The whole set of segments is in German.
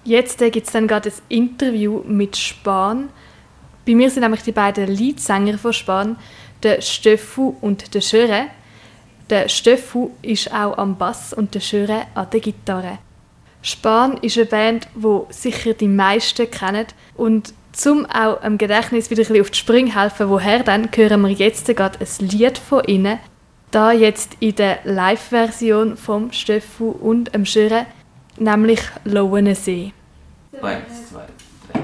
Jetzt gibt es dann gerade ein Interview mit Span. Bei mir sind nämlich die beiden Leadsänger von Span, der Steffu und der Schöre. Der Steffu ist auch am Bass und der Schöre an der Gitarre. Span ist eine Band, die sicher die meisten kennen. Und um auch im Gedächtnis wieder ein bisschen auf die Sprünge helfen, woher dann, hören wir jetzt gerade ein Lied von ihnen. Da jetzt in der Live-Version vom Steffu und dem Schöre, nämlich «Lauene See». 1, 2, 3.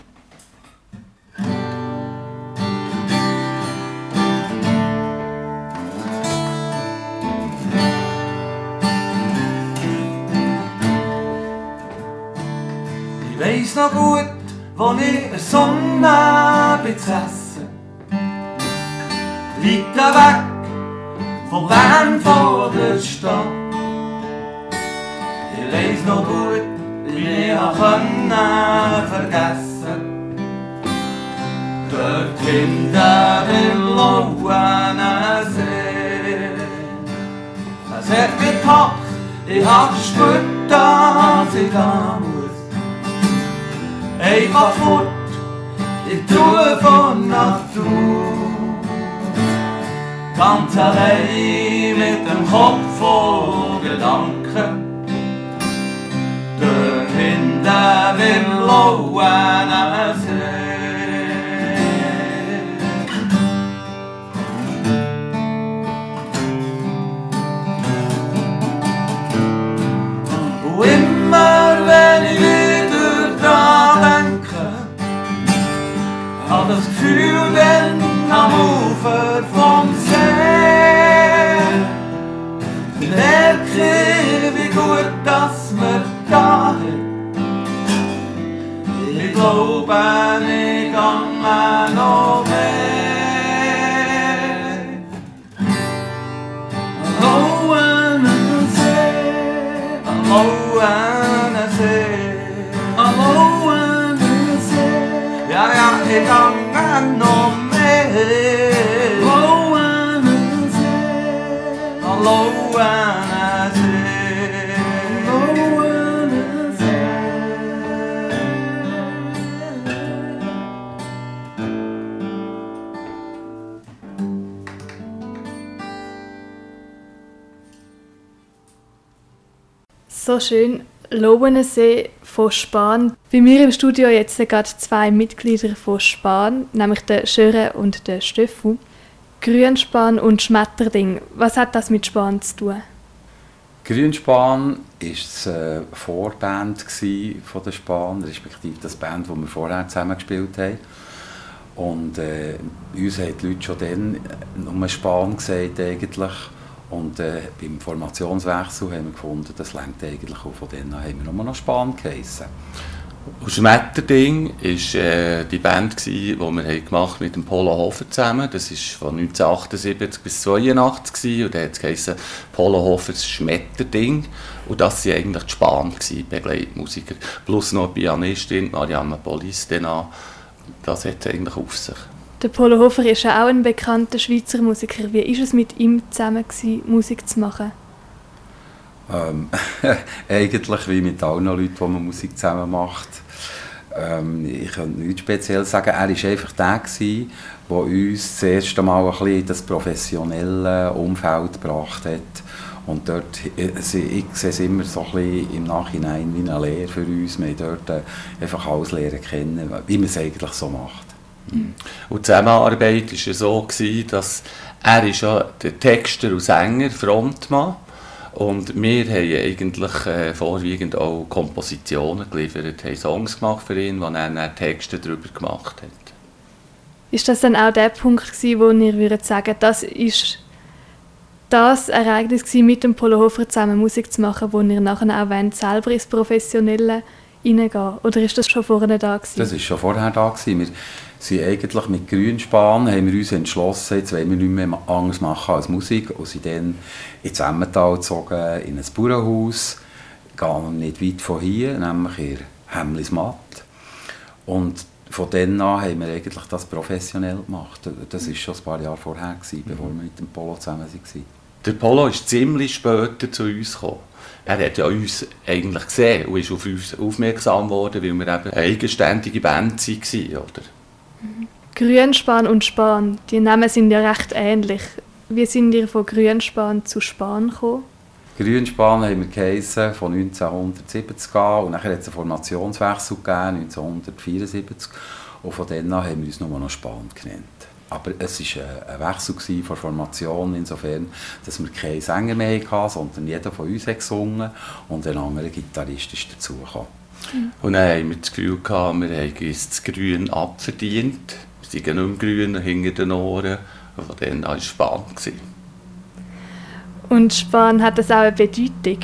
Ich weiss noch gut, wo ich in der Sonne bin zu essen. Weiter weg von Bern vor der Stadt. Ich weiss noch gut, wie ich vergessen dort hinten im blauen See. Es hat mich gepackt, ich hab gespürt, dass ich da muss. Einfach fort, ich tue von Natur. Ganz allein mit dem Kopf voll Gedanken. Dort hinten im blauen See. Und immer wenn ich wieder dran denke, hab das Gefühl, wenn am Ufer vom See, merke wie gut, dass wir da sind. Ich glaube, ich gange noch mehr. Lauene See, Lauene See, Lauene See. Ja, ja, ich gange noch mehr. Lauene See, Lauene See, Lauene See. So schön, «Lauene See» von Span. Bei mir im Studio jetzt gerade zwei Mitglieder von Span, nämlich der Schöre und der Steffu. Grünspan und Schmetterding. Was hat das mit Span zu tun? Grünspan war eine Vorband von der Span, respektive das Band, das wir vorher zusammen gespielt haben. Und uns haben die Leute schon dann nur Span gesagt eigentlich. Und beim Formationswechsel haben wir gefunden, das reicht eigentlich auch. Von denen haben wir nur noch Span geheissen. Und Schmetterding war die Band, die wir gemacht mit dem Polo Hofer zusammen. Das war von 1978 bis 1982 und da hat es geheissen Polo Hofers Schmetterding. Und das waren eigentlich die Span, die Begleitmusiker. Plus noch die Pianistin Marianne Polis. Das hat es eigentlich auf sich. Der Polo Hofer ist ja auch ein bekannter Schweizer Musiker. Wie war es mit ihm zusammen, Musik zu machen? Eigentlich wie mit allen Leuten, die man Musik zusammen macht. Ich könnte nichts Spezielles sagen. Er war einfach der, der uns das erste Mal ein bisschen in das professionelle Umfeld gebracht hat. Und dort, ich sehe es immer so ein bisschen im Nachhinein wie eine Lehre für uns. Wir haben dort einfach alles lernen kennen, wie man es eigentlich so macht. Und die Zusammenarbeit war so, dass er ist ja der Texter und Sänger, Frontmann. Und wir haben eigentlich vorwiegend auch Kompositionen geliefert, haben Songs gemacht für ihn, wo er dann Texte darüber gemacht hat. Ist das dann auch der Punkt gewesen, wo ihr würdet sagen, das ist das Ereignis gewesen, mit dem Polo Hofer zusammen Musik zu machen, wo ihr nachher auch wollt, selber ins Professionelle hineingehen? Oder ist das schon vorher da gewesen? Das war schon vorher da gewesen. Wir sind eigentlich mit Grünspan haben wir uns entschlossen, jetzt wollen wir nicht mehr anders machen als Musik, und sind dann ins Emmental gezogen, in ein Bauernhaus, gar nicht weit von hier, nämlich in Hemlismatt. Und von dann an haben wir eigentlich das professionell gemacht. Das war schon ein paar Jahre vorher, bevor wir mit dem Polo zusammen waren. Der Polo ist ziemlich später zu uns gekommen. Er hat ja uns eigentlich gesehen und ist auf uns aufmerksam geworden, weil wir eben eine eigenständige Band waren, oder? Grünspan und Span, die Namen sind ja recht ähnlich. Wie sind ihr von Grünspan zu Span gekommen? Grünspan haben wir geheissen von 1970 an und dann hat es einen Formationswechsel gegeben, 1974. Und von dann an haben wir uns nur noch Span genannt. Aber es war ein Wechsel von Formation, insofern, dass wir keinen Sänger mehr hatten, sondern jeder von uns hat gesungen und ein anderer Gitarrist ist dazugekommen. Und dann haben wir das Gefühl gehabt, wir haben uns das Grün abverdient. Wir sind nicht mehr grün hinter den Ohren. Und von dann an war es spannend. Und Span hat das auch eine Bedeutung?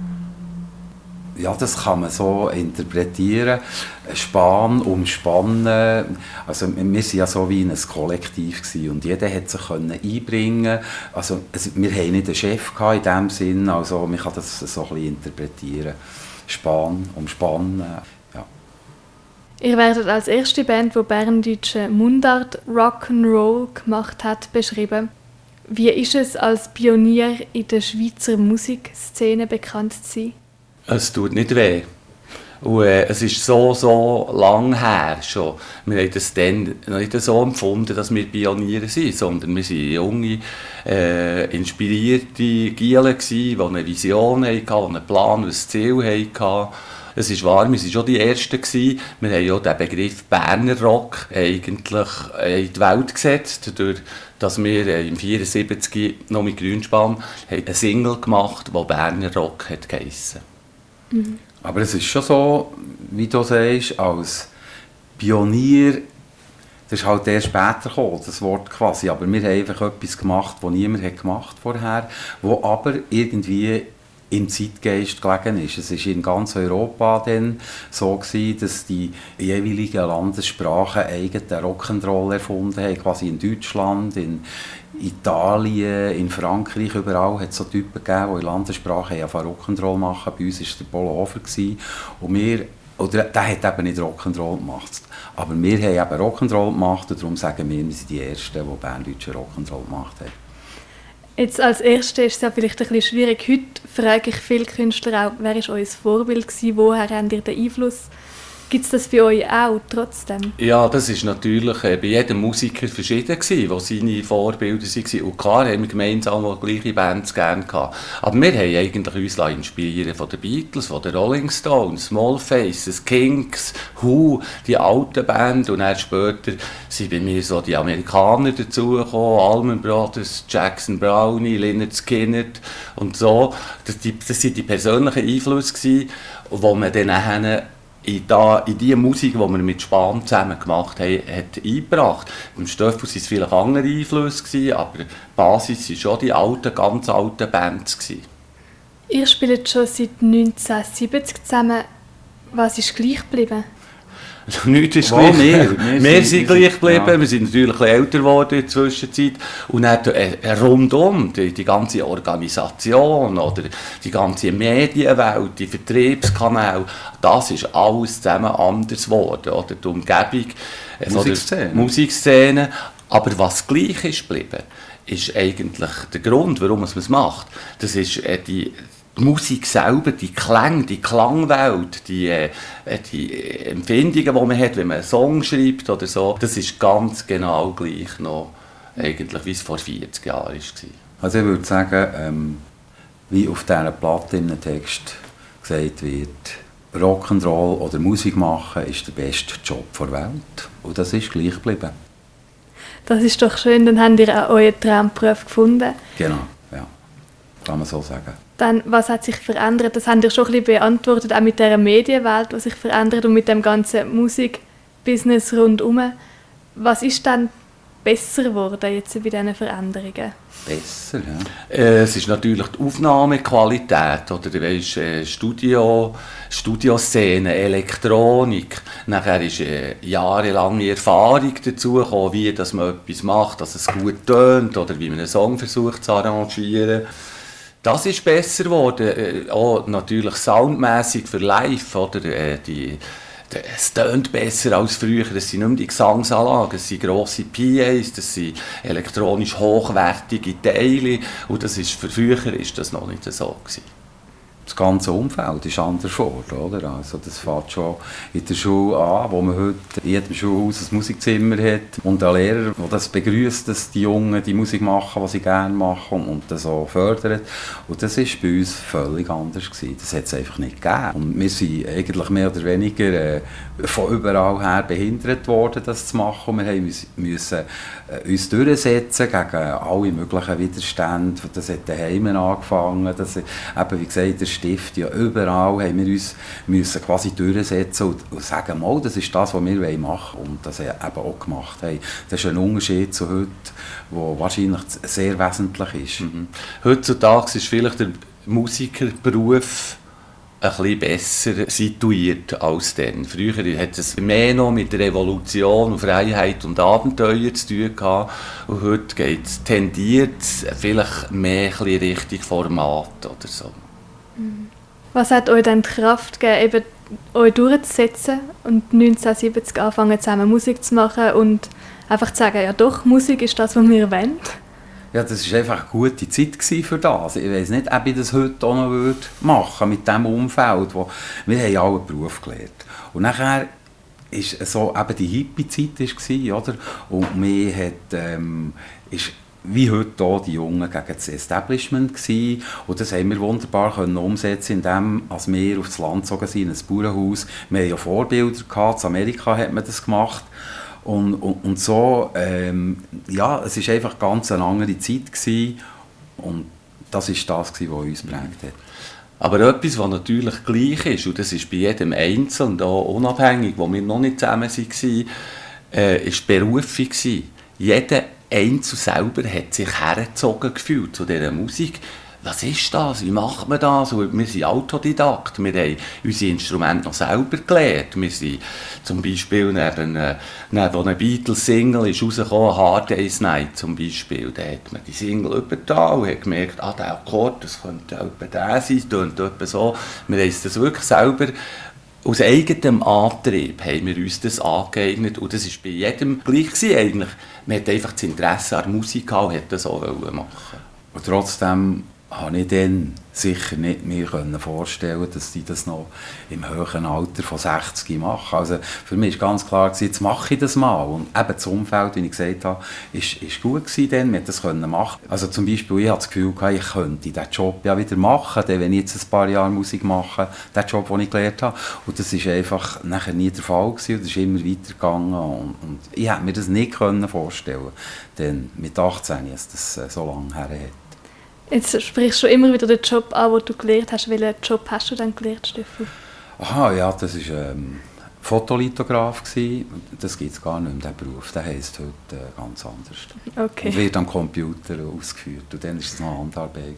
Ja, das kann man so interpretieren. Span, umspannen. Also wir waren ja so wie ein Kollektiv gewesen und jeder konnte sich einbringen. Also wir hatten nicht einen Chef in dem Sinn, also man kann das so ein bisschen interpretieren. Span, umspannen. Ja. Ihr werdet als erste Band, die berndeutschen Mundart Rock'n'Roll gemacht hat, beschrieben. Wie ist es, als Pionier in der Schweizer Musikszene bekannt zu sein? Es tut nicht weh. Und, es ist so lang her schon. Wir haben das dann nicht so empfunden, dass wir Pioniere sind, sondern wir waren junge, inspirierte Giele, die eine Vision hatten, einen Plan, ein Ziel hatten. Es ist wahr, wir waren schon die Ersten. Wir haben ja den Begriff Berner Rock eigentlich in die Welt gesetzt, dadurch, dass wir im 1974 noch mit Grünspan eine Single gemacht haben, die Berner Rock geheissen. Mhm. Aber es ist schon so, wie du sagst, als Pionier, das ist halt erst später gekommen, das Wort quasi. Aber wir haben einfach etwas gemacht, das niemand hat gemacht vorher, wo aber irgendwie im Zeitgeist gelegen ist. Es war in ganz Europa dann so gewesen, dass die jeweiligen Landessprachen eigenen Rock'n'Roll erfunden haben, quasi in Deutschland, in Italien, in Frankreich, überall hat es so Typen gegeben, die in Landessprache Rock'n'Roll machen. Bei uns war es der Polo Hofer. Und der hat eben nicht Rock'n'Roll gemacht. Aber wir haben eben Rock'n'Roll gemacht und darum sagen wir sind die Ersten, die berndeutsche Rock'n'Roll gemacht haben. Jetzt als Erste ist es ja vielleicht ein bisschen schwierig. Heute frage ich viele Künstler auch, wer war euer Vorbild gewesen, woher habt ihr den Einfluss? Gibt es das bei euch auch trotzdem? Ja, das ist natürlich bei jedem Musiker verschieden gewesen, was seine Vorbilder waren. Und klar haben wir gemeinsam auch gleiche Bands gerne gehabt. Aber wir haben eigentlich uns inspirieren von den Beatles, von den Rolling Stones, Small Faces, Kinks, Who, die alten Bands. Und dann später sind bei mir so die Amerikaner dazugekommen, Allman Brothers, Jackson Brownie, Lynyrd Skynyrd und so. Das waren die persönlichen Einflüsse gewesen, die man dann nachher in die Musik, die wir mit Span zusammen gemacht haben, hat eingebracht. Beim Stöffel waren es vielleicht andere Einflüsse, aber die Basis waren schon die alten, ganz alten Bands. Ihr spielt schon seit 1970 zusammen. Was ist gleich geblieben? Nichts ist gleich. Wir sind gleich geblieben. Ja. Wir sind natürlich ein bisschen älter geworden in der Zwischenzeit. Und dann rundum, die ganze Organisation oder die ganze Medienwelt, die Vertriebskanäle, das ist alles zusammen anders geworden. Oder die Umgebung von der Musikszene. Aber was gleich ist geblieben, ist eigentlich der Grund, warum man es macht. Das ist die Musik selber, die Klänge, die Klangwelt, die Empfindungen, die man hat, wenn man einen Song schreibt oder so, das ist ganz genau gleich noch, eigentlich, wie es vor 40 Jahren war. Also ich würde sagen, wie auf dieser Platte im Text gesagt wird, Rock'n'Roll oder Musik machen ist der beste Job der Welt. Und das ist gleich geblieben. Das ist doch schön, dann habt ihr auch euren Traumberuf gefunden. Genau, ja. Kann man so sagen. Dann, was hat sich verändert? Das habt ihr schon ein bisschen beantwortet, auch mit dieser Medienwelt, die sich verändert und mit dem ganzen Musikbusiness rundherum. Was ist dann besser geworden jetzt bei diesen Veränderungen? Besser, ja. Es ist natürlich die Aufnahmequalität, oder du weißt, Studioszene, Elektronik. Nachher ist jahrelange Erfahrung dazu gekommen, wie dass man etwas macht, dass es gut tönt oder wie man einen Song versucht zu arrangieren. Das ist besser geworden, auch natürlich soundmäßig für live, oder? Die es tönt besser als früher, es sind nicht mehr die Gesangsanlagen, es sind grosse PAs, das sind elektronisch hochwertige Teile und das ist, für früher ist das noch nicht so gewesen. Das ganze Umfeld ist anders geworden, oder? Also das fängt schon in der Schule an, wo man heute in jedem Schulhaus ein Musikzimmer hat und ein Lehrer, der das begrüßt, dass die Jungen die Musik machen, die sie gerne machen und das auch fördert. Und das war bei uns völlig anders gewesen. Das hat es einfach nicht gegeben. Und wir sind eigentlich mehr oder weniger von überall her behindert worden, das zu machen. Und wir müssen uns durchsetzen gegen alle möglichen Widerstände. Das hat daheim angefangen, das, eben, wie gesagt, der Stift, ja, überall haben wir uns müssen quasi durchsetzen und sagen, mal, das ist das, was wir machen wollen und das eben auch gemacht haben. Das ist ein Unterschied zu heute, der wahrscheinlich sehr wesentlich ist. Mhm. Heutzutage ist vielleicht der Musikerberuf ein bisschen besser situiert als dann. Früher hat es mehr noch mit der Revolution, Freiheit und Abenteuer zu tun gehabt. Und heute tendiert es vielleicht mehr ein bisschen Richtung Format oder so. Was hat euch dann die Kraft gegeben, eben euch durchzusetzen und 1970 anfangen zusammen Musik zu machen und einfach zu sagen, ja doch, Musik ist das, was wir wollen? Ja, das war einfach eine gute Zeit für das. Ich weiss nicht, ob ich das heute auch noch machen würde, mit diesem Umfeld, wo wir haben alle einen Beruf gelernt. Und nachher ist so eben die Hippie-Zeit, oder? Und mir hat, ist wie heute hier die Jungen gegen das Establishment gewesen. Und das haben wir wunderbar können umsetzen, indem wir aufs Land gezogen sind, in ein Bauernhaus. Wir haben ja Vorbilder gehabt, in Amerika hat man das gemacht. Und so, ja, es war einfach ganz eine andere Zeit gewesen. Und das ist das, was uns geprägt hat. Aber etwas, was natürlich gleich ist, und das ist bei jedem Einzelnen, auch unabhängig, wo wir noch nicht zusammen waren, war die Berufung. Jeder Einzelne selber hat sich hergezogen gefühlt zu dieser Musik. Was ist das? Wie macht man das? Und wir sind Autodidakt. Wir haben unsere Instrumente noch selber gelernt. Wir sind zum Beispiel neben einer Beatles-Single ist rausgekommen, «Hard Day's Night» zum Beispiel. Da hat man die Single übertan und hat gemerkt, der Akkord, das könnte etwa der sein, das tönt etwa so. Wir haben das wirklich selber aus eigenem Antrieb haben wir uns das angeeignet und das war bei jedem gleich gewesen, eigentlich. Man hat einfach das Interesse an Musik gehabt und hat das auch machen. Und trotzdem habe ich dann sicher nicht mir vorstellen, dass die das noch im höheren Alter von 60 machen. Also für mich war ganz klar, jetzt mache ich das mal. Und eben das Umfeld, wie ich gesagt habe, ist gut gewesen dann, wir das machen. Also zum Beispiel, ich hatte das Gefühl, ich könnte diesen Job ja wieder machen, wenn ich jetzt ein paar Jahre Musik mache, den Job, den ich gelernt habe. Und das war einfach nachher nie der Fall gewesen, und es ist immer weitergegangen. Und ich hätte mir das nicht vorstellen können, mit 18, als das so lange her hat. Jetzt sprichst du immer wieder den Job an, den du gelernt hast. Welchen Job hast du dann gelernt, Stefan? Aha, ja, das war Fotolithograf. Das gibt es gar nicht mehr, dieser Beruf. Der heisst heute ganz anders. Okay. Und wird am Computer ausgeführt. Und dann war es noch Handarbeit.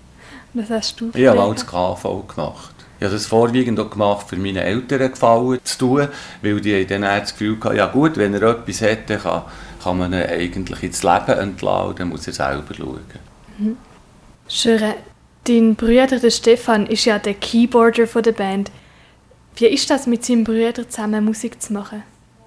Was hast du Ich habe auch das KV gemacht. Ich habe das vorwiegend auch gemacht, für meine Eltern Gefallen zu tun, weil die dann das Gefühl hatten, ja gut, wenn er etwas hat, dann kann man ihn eigentlich ins Leben entlassen, dann muss er selber schauen. Mhm. Schöre, dein Bruder, der Stefan, ist ja der Keyboarder der Band. Wie ist das, mit seinem Bruder zusammen Musik zu machen?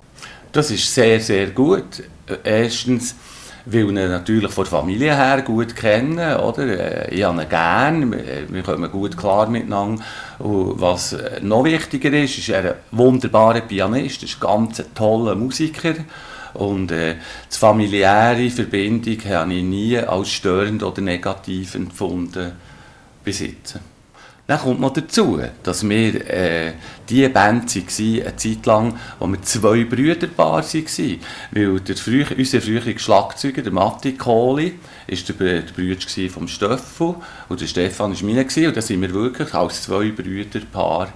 Das ist sehr, sehr gut. Erstens, weil wir ihn natürlich von der Familie her gut kennen. Oder? Ich habe ihn gerne, wir kommen gut klar miteinander. Und was noch wichtiger ist, ist er ein wunderbarer Pianist, er ist ein ganz toller Musiker. Und die familiäre Verbindung habe ich nie als störend oder negativ empfunden bis jetzt. Dann kommt noch dazu, dass wir die Band waren, eine Zeit lang, wo wir 2 Brüderpaar waren. Weil unser früherer Schlagzeuger, der Matti Kohli, war der Bruder vom Stöffel und der Stefan war meiner. Und da sind wir wirklich als 2 Brüderpaar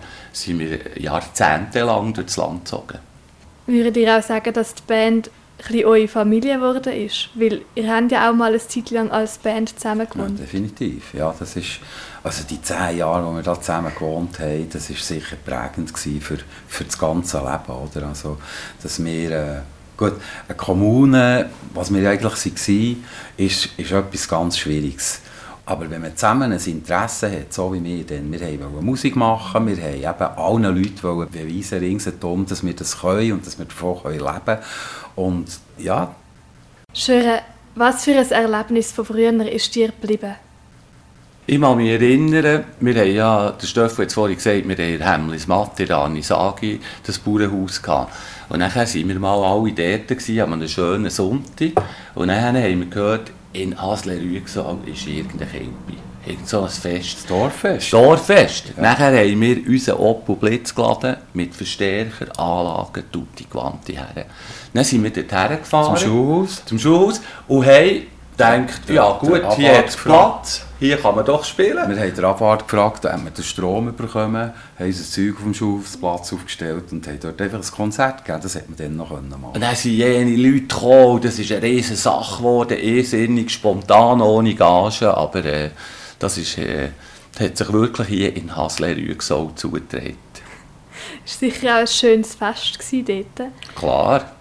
jahrzehntelang durchs Land gezogen. Würdet ihr auch sagen, dass die Band ein bisschen eure Familie geworden ist? Weil ihr habt ja auch mal eine Zeit lang als Band zusammen gewohnt. Ja, definitiv. Ja, das ist, also die 10 Jahre, wo wir da zusammen gewohnt haben, das war sicher prägend für das ganze Leben. Oder? Also, dass wir, gut, eine Kommune, was wir eigentlich waren, ist etwas ganz Schwieriges. Aber wenn man zusammen ein Interesse hat, so wie wir, dann wir wollten Musik machen, wir wollten eben allen Leuten beweisen ringsherum, dass wir das können und dass wir davon leben können. Und ja. Schöre, was für ein Erlebnis von früher ist dir geblieben? Ich kann mich erinnern, wir haben ja, der Stefan hat es vorhin gesagt, wir haben in Hemmlis Matte, in Anisagi, das Bauernhaus gehabt. Und dann waren wir mal alle dort, an einem schönen Sonntag. Und dann haben wir gehört, in Hasle-Rüegsal ist irgendeine Kilbe. Irgend so ein Fest. Das Dorffest. Dorffest. Ja. Nachher haben wir unseren Opel Blitz geladen mit Verstärker, Anlagen, Tutti Quanti her. Dann sind wir dort hergefahren. Zum Schulhaus. Und haben gedacht, ja gut, hier hat es Platz, hier kann man doch spielen. Wir haben den Abwart gefragt, haben wir den Strom bekommen, haben unser Zeug auf dem Schulhofsplatz aufgestellt und haben dort einfach ein Konzert gegeben. Das hätte man dann noch machen können. Und dann sind jene Leute gekommen, das ist eine riesige Sache geworden, irrsinnig, spontan, ohne Gage, aber das hat sich wirklich hier in Hasle-Rüegsal zugetragen. Es war sicher auch ein schönes Fest dort. Klar.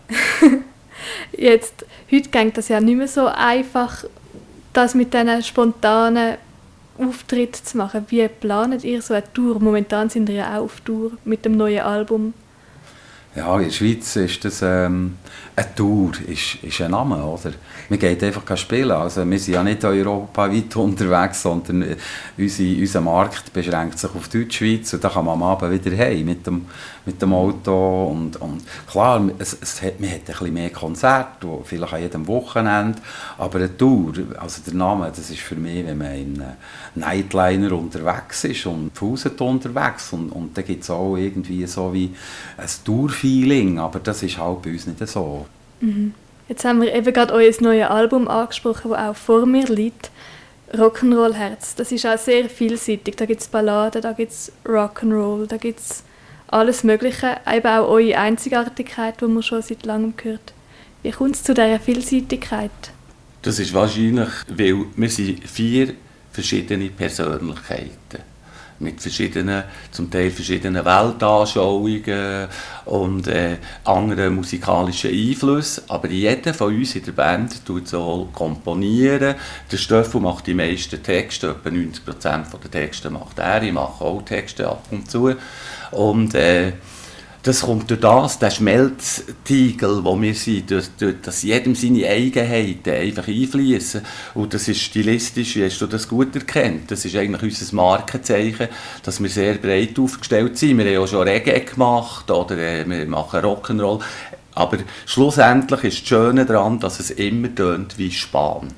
Heute geht das ja nicht mehr so einfach, das mit diesen spontanen Auftritten zu machen. Wie planet ihr so eine Tour? Momentan sind wir ja auch auf Tour mit dem neuen Album. Ja, in der Schweiz ist das eine Tour, ist ein Name, oder? Wir gehen einfach spielen. Also, wir sind ja nicht europaweit unterwegs, sondern unser Markt beschränkt sich auf Deutschschweiz und da kann man am Abend wieder heim mit dem Auto. Und klar, man hat ein bisschen mehr Konzerte, vielleicht an jedem Wochenende, aber eine Tour, also der Name, das ist für mich, wenn man in einem Nightliner unterwegs ist und Fuset unterwegs und da gibt es auch irgendwie so wie ein Tour-Feeling, aber das ist halt bei uns nicht so. Mhm. Jetzt haben wir eben gerade euer neues Album angesprochen, das auch vor mir liegt. Rock'n'Roll Herz. Das ist auch sehr vielseitig. Da gibt es Balladen, da gibt es Rock'n'Roll, da gibt es alles Mögliche. Eben auch eure Einzigartigkeit, die man schon seit langem hört. Wie kommt es zu dieser Vielseitigkeit? Das ist wahrscheinlich, weil wir sind 4 verschiedene Persönlichkeiten. Mit verschiedenen, zum Teil verschiedenen Weltanschauungen und anderen musikalischen Einflüssen. Aber jeder von uns in der Band tut so komponieren. Der Stefan macht die meisten Texte, etwa 90% der Texte macht er. Ich mache auch Texte ab und zu. Und das kommt durch das, der Schmelztiegel, wo wir sind, durch dass jedem seine Eigenheiten einfach einfließen. Und das ist stilistisch, wie hast du das gut erkannt? Das ist eigentlich unser Markenzeichen, dass wir sehr breit aufgestellt sind. Wir haben auch schon Reggae gemacht oder wir machen Rock'n'Roll. Aber schlussendlich ist das Schöne daran, dass es immer tönt wie Span.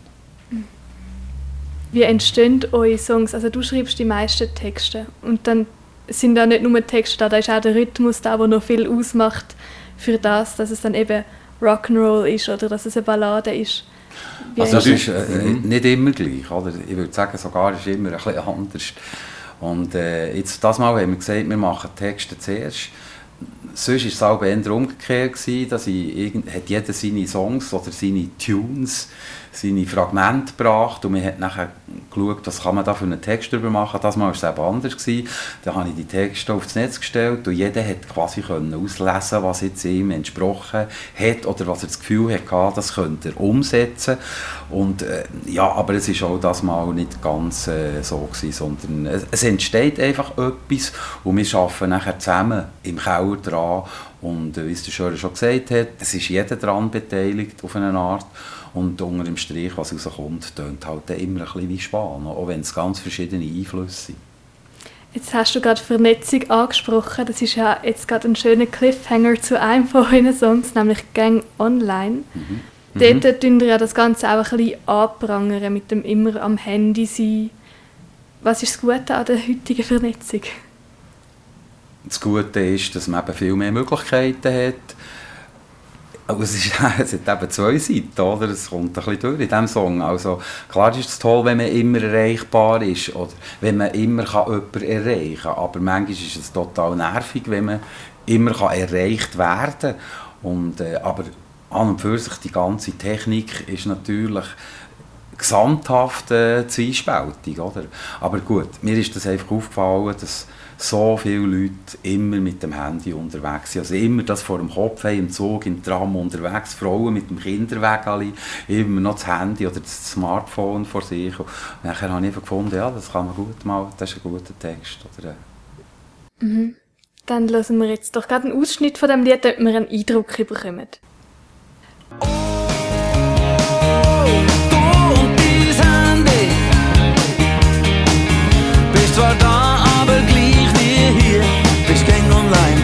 Wie entstehen eure Songs? Also du schreibst die meisten Texte und dann sind da nicht nur Texte da ist auch der Rhythmus da, der noch viel ausmacht für das, dass es dann eben Rock'n'Roll ist oder dass es eine Ballade ist. Also das ist nicht immer gleich, oder? Ich würde sagen, sogar ist es immer ein bisschen anders. Und jetzt, das Mal haben wir gesagt, wir machen Texte zuerst. Sonst war es auch eher umgekehrt, dass hat jeder seine Songs oder seine Tunes, seine Fragmente gebracht und man hat nachher geschaut, was kann man da für einen Text drüber machen. Das Mal war es eben anders. Da habe ich die Texte aufs Netz gestellt und jeder hat quasi auslesen, was jetzt ihm entsprochen hat oder was er das Gefühl hatte, das könnte er umsetzen. Und ja, aber es war auch das Mal nicht ganz so gewesen, sondern es entsteht einfach etwas und wir arbeiten nachher zusammen im Keller dran. Und wie es der Schörer schon gesagt hat, es ist jeder daran beteiligt auf eine Art. Und unter dem Strich, was rauskommt, tönt halt immer ein bisschen wie Span, auch wenn es ganz verschiedene Einflüsse sind. Jetzt hast du gerade Vernetzung angesprochen. Das ist ja jetzt gerade ein schöner Cliffhanger zu einem von euren Songs, nämlich «Gang Online». Dort tun wir ja das Ganze auch ein bisschen anprangern, mit dem immer am Handy sein. Was ist das Gute an der heutigen Vernetzung? Das Gute ist, dass man eben viel mehr Möglichkeiten hat. Aber es hat eben 2 Seiten, oder? Es kommt ein bisschen durch in diesem Song. Also, klar ist es toll, wenn man immer erreichbar ist oder wenn man immer jemanden erreichen kann. Aber manchmal ist es total nervig, wenn man immer erreicht werden kann. Aber an und für sich, die ganze Technik ist natürlich gesamthaft zwiespältig, oder? Aber gut, mir ist das einfach aufgefallen, dass so viele Leute immer mit dem Handy unterwegs sind. Also immer das vor dem Kopf haben, im Zug, im Tram unterwegs, Frauen mit dem Kinderwägeli, immer noch das Handy oder das Smartphone vor sich. Und nachher habe ich gefunden, ja, das kann man gut mal, das ist ein guter Text. Oder Dann hören wir jetzt doch gerade einen Ausschnitt von dem Lied, damit wir einen Eindruck bekommen. Zwar da, aber gleich wie hier, bist gäng online.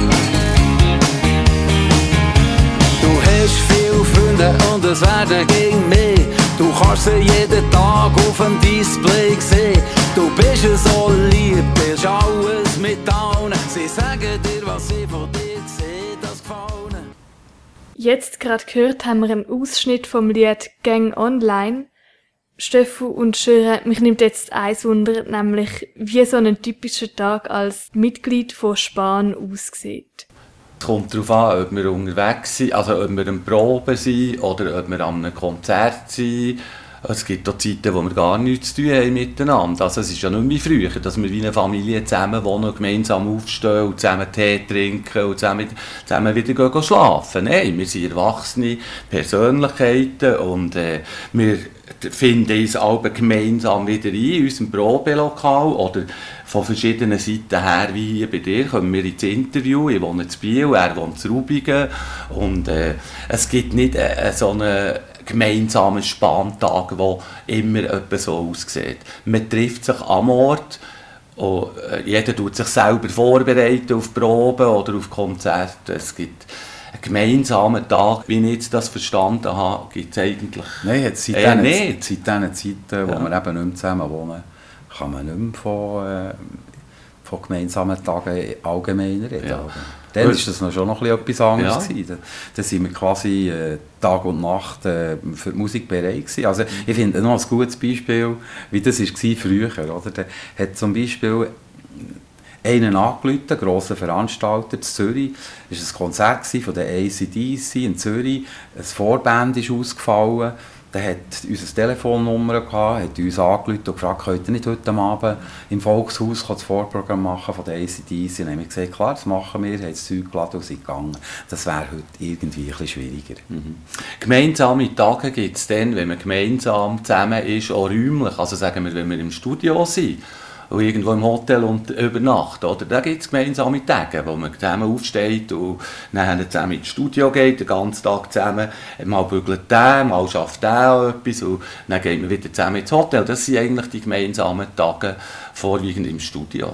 Du hast viele Freunde und es werden gegen mich. Du kannst sie jeden Tag auf dem Display sehen. Du bist so lieb, bist alles mit allen. Sie sagen dir, was sie von dir sehen, das gefallen. Jetzt gerade gehört haben wir einen Ausschnitt vom Lied «Gang Online». Steffu und Schöre, mich nimmt jetzt eins Wunder, nämlich wie so ein typischer Tag als Mitglied von Spahn aussieht. Es kommt darauf an, ob wir unterwegs sind, also ob wir am Proben sind oder ob wir an einem Konzert sind. Es gibt auch Zeiten, wo wir gar nichts zu tun haben miteinander. Also es ist ja nicht mehr wie früher, dass wir wie eine Familie zusammen wohnen, gemeinsam aufstehen und zusammen Tee trinken und zusammen wieder gehen schlafen. Nein, wir sind erwachsene Persönlichkeiten und wir finden uns alle gemeinsam wieder ein in unserem Probelokal oder von verschiedenen Seiten her, wie hier bei dir, kommen wir ins Interview. Ich wohne in Biel, er wohnt in Rubigen und es gibt nicht so einen gemeinsamen Spahntag, der immer etwa so aussieht. Man trifft sich am Ort und jeder tut sich selber vorbereiten auf Proben oder auf Konzerte. Es gibt einen gemeinsamen Tag, wie ich jetzt das verstanden habe, gibt es eigentlich Nein, seit diesen Zeiten, wo wir eben nicht mehr zusammen wohnen, kann man nicht mehr von gemeinsamen Tagen allgemein reden. Ja. Dann war das noch schon noch etwas anderes. Ja. Da sind wir quasi Tag und Nacht für die Musik bereit gewesen. Also ich finde noch ein gutes Beispiel, wie das war früher. Oder? Da hat zum Beispiel einen angerufen, ein grosser Veranstalter in Zürich. Es war ein Konzert von der AC/DC in Zürich. Eine Vorband ist ausgefallen. Der hat unsere Telefonnummer gehabt, hat uns angerufen und gefragt, könnt ihr nicht heute Abend im Volkshaus das Vorprogramm machen von der AC/DC? Und haben wir gesagt, klar, das machen wir, haben das Zeug geladen und sind gegangen. Das wäre heute irgendwie ein bisschen schwieriger. Gemeinsame Tage gibt es dann, wenn man gemeinsam zusammen ist, auch räumlich. Also sagen wir, wenn wir im Studio sind und irgendwo im Hotel und übernachten, oder? Da gibt es gemeinsame Tage, wo man zusammen aufsteht und dann zusammen ins Studio geht, den ganzen Tag zusammen. Mal bügelt der, mal schafft der auch etwas und dann geht man wieder zusammen ins Hotel. Das sind eigentlich die gemeinsamen Tage, vorwiegend im Studio.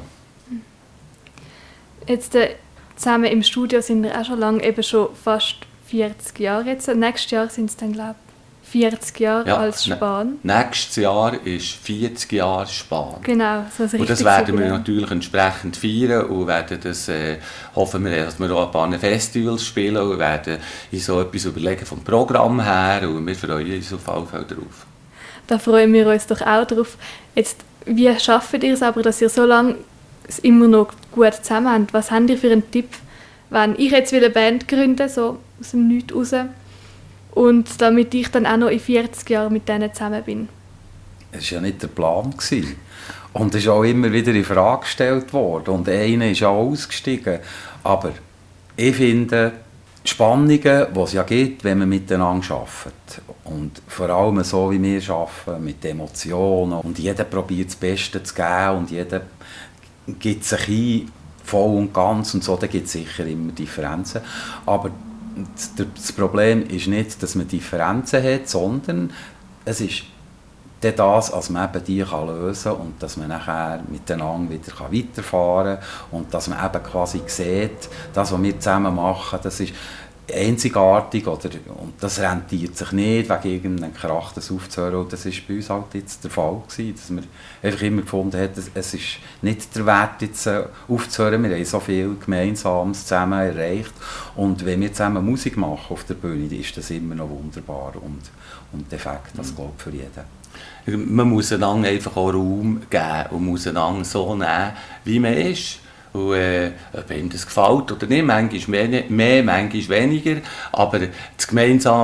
Jetzt zusammen im Studio sind wir auch schon lange, eben schon fast 40 Jahre jetzt. Nächstes Jahr sind es dann, glaube ich, 40 Jahre als Spahn. Nächstes Jahr ist 40 Jahre Spahn. Genau, so und das werden wir natürlich entsprechend feiern und werden das, hoffen wir, dass wir auch ein paar Festivals spielen und werden uns so etwas überlegen vom Programm her und wir freuen uns auf jeden Fall darauf. Da freuen wir uns doch auch drauf. Jetzt, wie schafft ihr es aber, dass ihr so lange immer noch gut zusammen habt? Was habt ihr für einen Tipp, wenn ich jetzt eine Band gründe, so aus dem Nichts raus, und damit ich dann auch noch in 40 Jahren mit denen zusammen bin? Das war ja nicht der Plan. Und es ist auch immer wieder in Frage gestellt worden. Und einer ist auch ausgestiegen. Aber ich finde, die Spannungen, die es ja gibt, wenn man miteinander arbeitet, und vor allem so, wie wir arbeiten, mit Emotionen, und jeder probiert das Beste zu geben und jeder gibt sich ein, voll und ganz, und so, da gibt es sicher immer Differenzen. Aber das Problem ist nicht, dass man Differenzen hat, sondern es ist das, als man eben die lösen kann und dass man nachher miteinander wieder weiterfahren kann und dass man eben quasi sieht, das, was wir zusammen machen, das ist einzigartig und das rentiert sich nicht, wegen irgendeinem Krach das aufzuhören. Und das war bei uns halt jetzt der Fall gewesen, dass man einfach immer gefunden hat, es ist nicht der Wert, jetzt aufzuhören. Wir haben so viel Gemeinsames zusammen erreicht und wenn wir zusammen Musik machen auf der Bühne, ist das immer noch wunderbar und defekt, das glaube ich für jeden. Man muss einander einfach auch Raum geben und muss einander so nehmen, wie man ist. Und, ob ihm das gefällt oder nicht, manchmal mehr, manchmal weniger, aber das Gemeinsame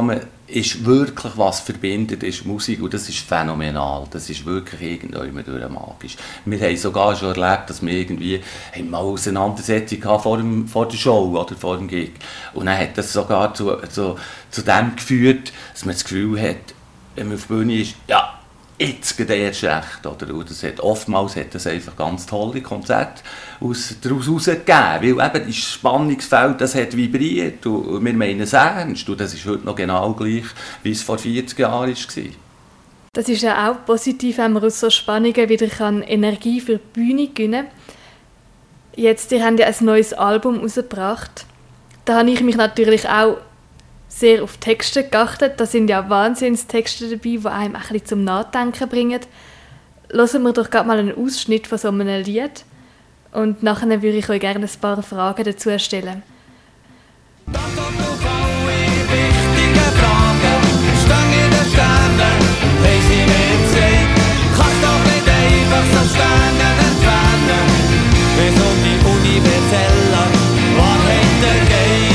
ist wirklich was verbindet, ist Musik, und das ist phänomenal. Das ist wirklich irgendwann durch magisch. Wir haben sogar schon erlebt, dass wir irgendwie mal eine Auseinandersetzung hatten vor der Show oder vor dem Gig. Und dann hat das sogar zu dem geführt, dass man das Gefühl hat, wenn man auf der Bühne ist, ja, jetzt geht erst recht. Oder? Und oftmals hat das einfach ganz tolle Konzerte daraus herausgegeben. Weil eben das Spannungsfeld, das hat vibriert. Und wir meinen es ernst. Und das ist heute noch genau gleich, wie es vor 40 Jahren war. Das ist ja auch positiv, wenn man aus so Spannungen wieder Energie für die Bühne gewinnen kann. Jetzt, ihr habt ja ein neues Album herausgebracht. Da habe ich mich natürlich auch sehr auf Texte geachtet. Da sind ja Wahnsinnstexte dabei, die einem ein bisschen zum Nachdenken bringen. Hören wir doch gerade mal einen Ausschnitt von so einem Lied. Und nachher würde ich euch gerne ein paar Fragen dazu stellen. Antwort auf alle wichtigen Fragen. Stehen in den Sternen, haben sie mir gesehen. Kannst doch nicht einfach so Sterne entfernen, wenn es um die universelle Wahrheit geht.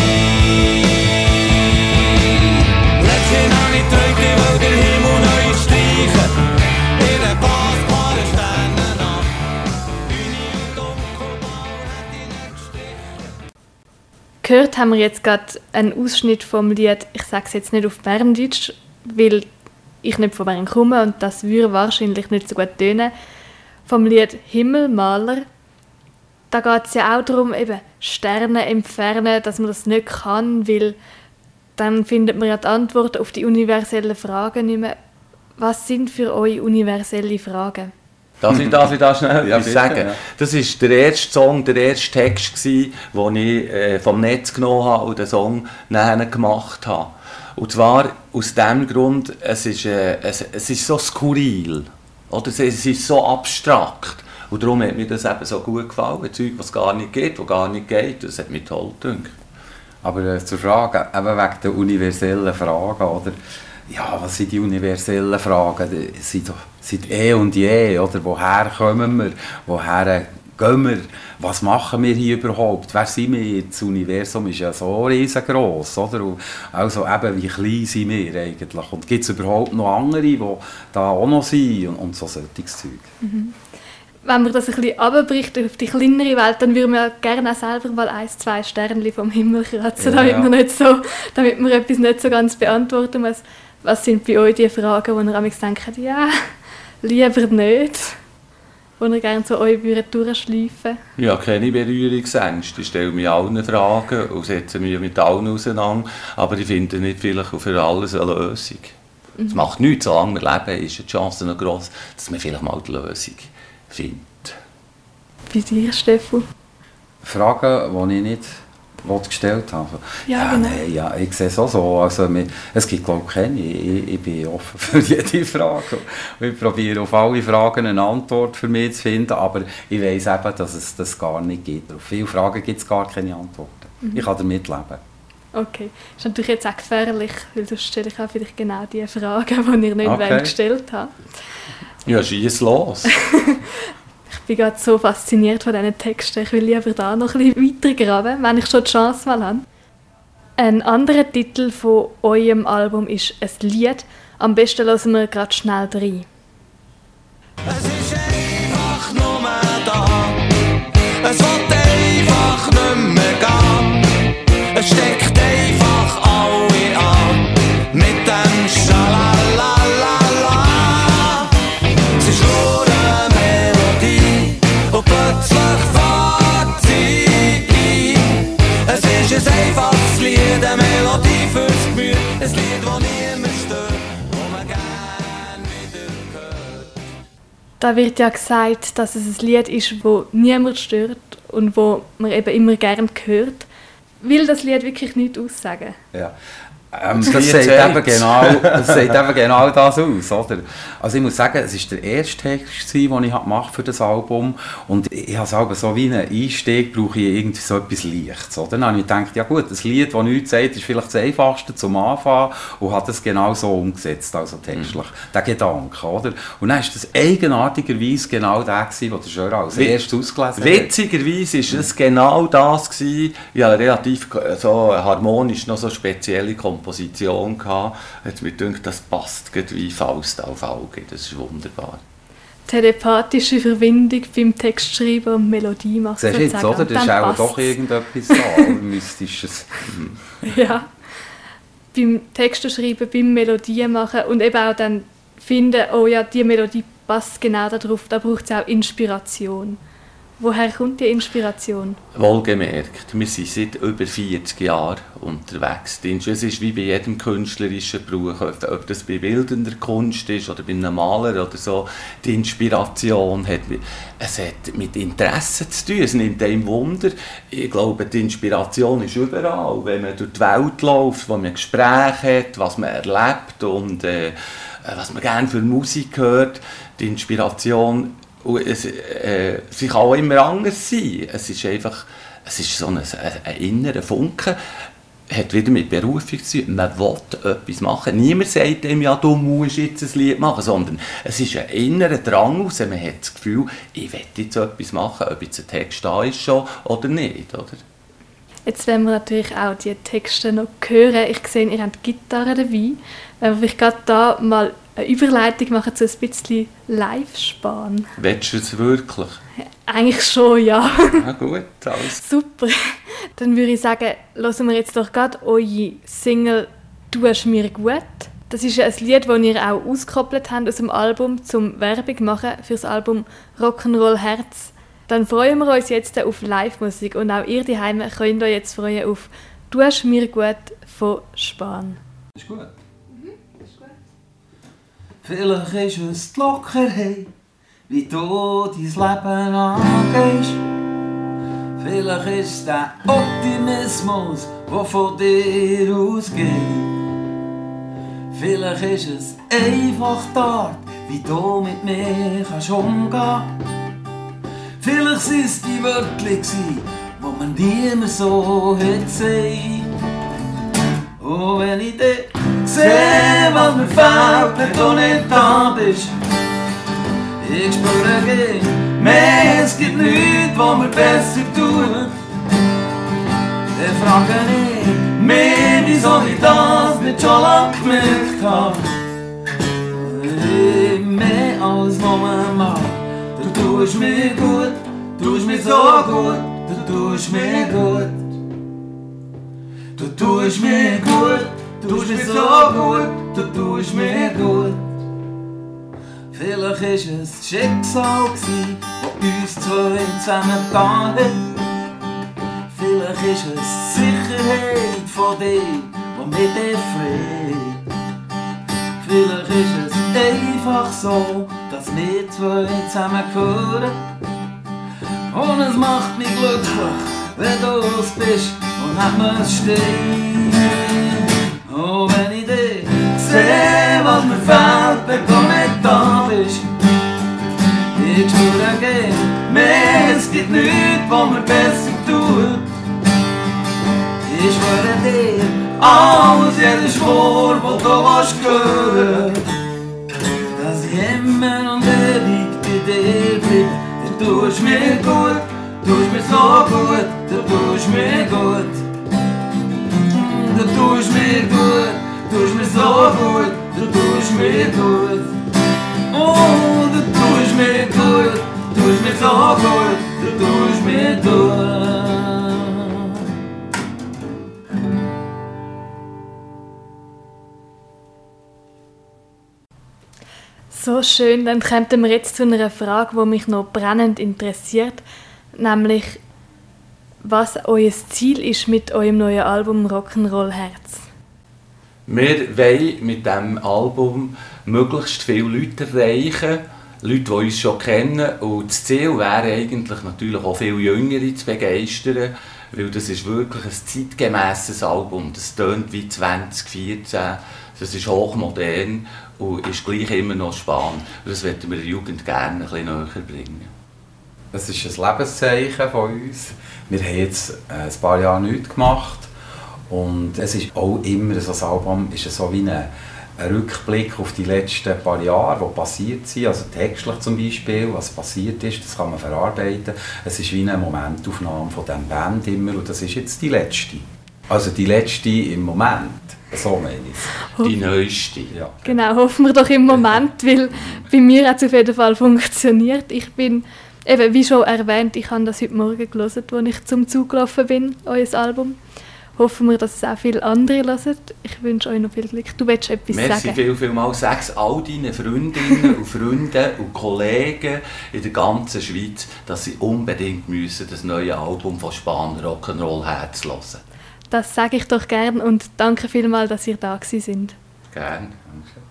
Letztens habe ich geträumt, ich will den Himmel neu streichen. In den passbaren Sternennacht. Bühne und Dunkelblau hat ich nicht gestrichen. Gehört haben wir jetzt gerade einen Ausschnitt vom Lied, ich sage es jetzt nicht auf Berndeutsch, weil ich nicht von Bern komme und das würde wahrscheinlich nicht so gut tönen, vom Lied Himmelmaler. Da geht es ja auch darum, eben Sterne entfernen, dass man das nicht kann, weil dann findet man ja die Antworten auf die universellen Fragen nicht mehr. Was sind für euch universelle Fragen? Darf ich da schnell Ja, etwas bitte, sagen? ja. Das war der erste Song, der erste Text, den ich vom Netz genommen habe und den Song nachher gemacht habe. Und zwar aus dem Grund, es ist so skurril, oder? Es ist so abstrakt. Und darum hat mir das eben so gut gefallen. Zeug, was gar nicht geht, was gar nicht geht. Das hat mich toll gedacht. Aber zur Frage, eben wegen der universellen Fragen, oder? Ja, was sind die universellen Fragen? Die sind und je, oder? Woher kommen wir? Woher gehen wir? Was machen wir hier überhaupt? Wer sind wir? Das Universum ist ja so riesengroß, oder? Und also eben, wie klein sind wir eigentlich? Und gibt es überhaupt noch andere, die da auch noch sind? Und so solches Zeug. Wenn man das ein bisschen runterbricht auf die kleinere Welt, dann würde man gerne auch selber mal 1-2 Sternchen vom Himmel kratzen, Ja. damit man etwas nicht so ganz beantworten muss. Was sind bei euch die Fragen, wo ihr manchmal denkt, ja, lieber nicht? Wo ihr gerne so euch durchschleifen würdet? Ich habe keine Berührungsängste. Ich stelle mir allen Fragen und setze mich mit allen auseinander. Aber ich finde nicht vielleicht für alles eine Lösung. Es macht nichts, solange wir leben, ist die Chance noch gross, dass man vielleicht mal die Lösung findet. Bei dir, Stefan? Fragen, die ich nicht gestellt habe. Ja, genau. Nein, ja, ich sehe es auch so. Also, es gibt, glaube ich, keine. Ich bin offen für jede Frage. Ich probiere auf alle Fragen eine Antwort für mich zu finden, aber ich weiss eben, dass es das gar nicht gibt. Auf viele Fragen gibt es gar keine Antworten. Ich kann damit leben. Okay. Das ist natürlich jetzt auch gefährlich, weil sonst stelle ich auch vielleicht genau die Fragen, die ihr nicht Okay. gestellt habt. Ja, schieß los. Ich bin gerade so fasziniert von diesen Texten. Ich will lieber da noch ein bisschen weiter graben, wenn ich schon die Chance mal habe. Ein anderer Titel von eurem Album ist ein Lied. Am besten hören wir gerade schnell rein. Es ist einfach nur da. Es will einfach nicht mehr gehen. Es steckt einfach alle an. Mit dem Schalalalala. Es ist nur eine Melodie. Und plötzlich fängt sie ein. Es ist ein einfaches Lied, eine Melodie fürs Gemüt. Ein Lied, das niemand stört, das man gern wieder hört. Da wird ja gesagt, dass es ein Lied ist, das niemand stört und das man eben immer gerne hört. Will das Lied wirklich nichts aussagen? Ja. Das sagt eben genau das aus, oder? Also ich muss sagen, es war der erste Text, den ich gemacht für das Album, und ich habe es aber so wie einen Einstieg, brauche ich irgendwie so etwas Leichtes, oder? Dann habe ich gedacht, ja gut, ein Lied, das nichts sagt, ist vielleicht das Einfachste zum Anfang, und habe das genau so umgesetzt, also textlich, der Gedanke, oder? Und dann war das eigenartigerweise genau der, den der Jöra als erstes ausgelesen hat. Witzigerweise war es genau das gewesen. Ja, relativ so harmonisch, noch so spezielle Komponenten Komposition gehabt, hat mir gedacht, das passt wie Faust auf Auge, das ist wunderbar. Telepathische Verbindung beim Textschreiben und Melodie machen. Siehst du jetzt, oder? Das ist auch doch irgendetwas da, Mystisches. Ja, beim Texteschreiben, beim Melodien machen und eben auch dann finden, oh ja, die Melodie passt genau darauf, da braucht es auch Inspiration. Woher kommt die Inspiration? Wohlgemerkt, wir sind seit über 40 Jahren unterwegs. Es ist wie bei jedem künstlerischen Beruf, ob das bei bildender Kunst ist oder bei einem Maler oder so. Die Inspiration hat mit Interesse zu tun. Es nimmt einem Wunder. Ich glaube, die Inspiration ist überall. Wenn man durch die Welt läuft, wo man Gespräche hat, was man erlebt und was man gerne für Musik hört, die Inspiration. Sie kann auch immer anders sein. Es ist so ein innerer Funke, hat wieder mit Berufung zu tun. Man will etwas machen. Niemand sagt ihm, ja, du musst jetzt ein Lied machen, sondern es ist ein innerer Drang raus. Man hat das Gefühl, ich will jetzt etwas machen, ob jetzt ein Text da ist schon oder nicht. Oder? Jetzt werden wir natürlich auch die Texte noch hören. Ich sehe, ihr habt Gitarre dabei. Wenn wir vielleicht gerade da mal eine Überleitung machen zu ein bisschen Live-Span. Willst du es wirklich? Eigentlich schon, ja. Ja gut, alles. Super. Dann würde ich sagen, hören wir jetzt doch gerade eure Single «Du hast mir gut». Das ist ein Lied, das ihr auch ausgekoppelt habt aus dem Album, zum Werbung machen für das Album «Rock'n'Roll Herz». Dann freuen wir uns jetzt auf Live-Musik und auch ihr daheim könnt euch jetzt freuen auf «Du hast mir gut» von Span. Ist gut. Vielleicht ist es die Lockerheit, wie du dein Leben angehst. Vielleicht ist es der Optimismus, der von dir ausgeht. Vielleicht ist es einfach die Art, wie du mit mir umgehen kannst. Vielleicht sind es die Wörter, die man niemand so hat gesagt. Und wenn ich dich sehe, was mir fehlt, wenn du nicht da bist, ich spüre gegen mehr, es gibt nichts, was mir besser tut. Dann frage ich mich, wieso ich das nicht schon lange gemerkt habe. Mehr als nur mal, du tust mir gut, tust mir so gut, du tust mir gut. Du tust mir gut, du tust mir so gut, du tust mir gut. Vielleicht war es das Schicksal, das uns zwei zusammengetan hat. Vielleicht ist es die Sicherheit von dir, die mich befreit. Vielleicht ist es einfach so, dass wir zwei zusammengehören. Und es macht mich glücklich, wenn du es bist und neben mir stehst. Oh, wenn ich dich sehe, was mir fehlt, wenn du nicht da bist. Ich spüre gern mehr, es gibt nichts, was mir besser tut. Ich schwöre dir, alles, jeder Schwur, wo du was hören, dass ich immer und ewig bei dir bleibe. Du tust mir gut, du tust mir so gut, du tust mir gut. Du tust mir gut, du tust mir so gut, du tust mir gut. Oh, du tust mir gut, du tust mir so gut, du tust mir gut. So schön, dann kommen wir jetzt zu einer Frage, die mich noch brennend interessiert, nämlich was euer Ziel ist mit eurem neuen Album «Rock'n'Roll Herz». Wir wollen mit diesem Album möglichst viele Leute erreichen, Leute, die uns schon kennen. Und das Ziel wäre eigentlich natürlich auch viel Jüngere zu begeistern, weil das ist wirklich ein zeitgemässes Album. Das tönt wie 2014, das ist hochmodern und ist gleich immer noch spannend. Das möchten wir der Jugend gerne ein bisschen näher bringen. Es ist ein Lebenszeichen von uns. Wir haben jetzt ein paar Jahre nichts gemacht. Und es ist auch immer so, ein Album ist so wie ein Rückblick auf die letzten paar Jahre, die passiert sind. Also textlich zum Beispiel, was passiert ist, das kann man verarbeiten. Es ist wie eine Momentaufnahme von diesem Band immer und das ist jetzt die letzte. Also die letzte im Moment, so meine ich. Die neueste. Ja. Genau, hoffen wir doch im Moment, weil bei mir hat es auf jeden Fall funktioniert. Ich bin, eben, wie schon erwähnt, ich habe das heute Morgen gelesen, als ich zum Zug gelaufen bin, euer Album. Hoffen wir, dass es auch viele andere hören. Ich wünsche euch noch viel Glück. Du willst etwas Merci sagen? vielmals. Sag's all deinen Freundinnen und Freunden und Kollegen in der ganzen Schweiz, dass sie unbedingt müssen das neue Album von Spahn Rock'n'Roll Herz hören. Das sage ich doch gern und danke vielmals, dass ihr da gewesen seid. Gerne. Danke.